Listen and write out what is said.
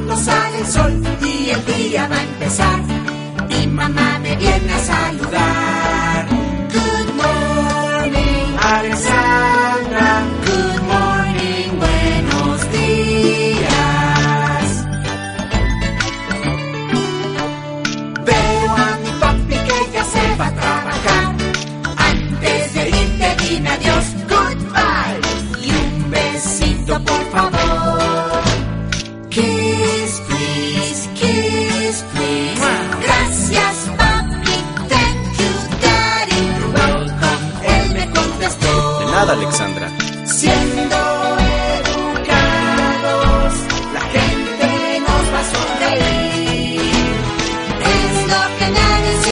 mismo sale el sol y el día va a empezar. Mi mamá me viene a saludar. Good morning, Alexandra. Good morning, buenos días. Veo a mi papi que ya se va a trabajar. Antes de irte dime adiós, goodbye. Y un besito por favor.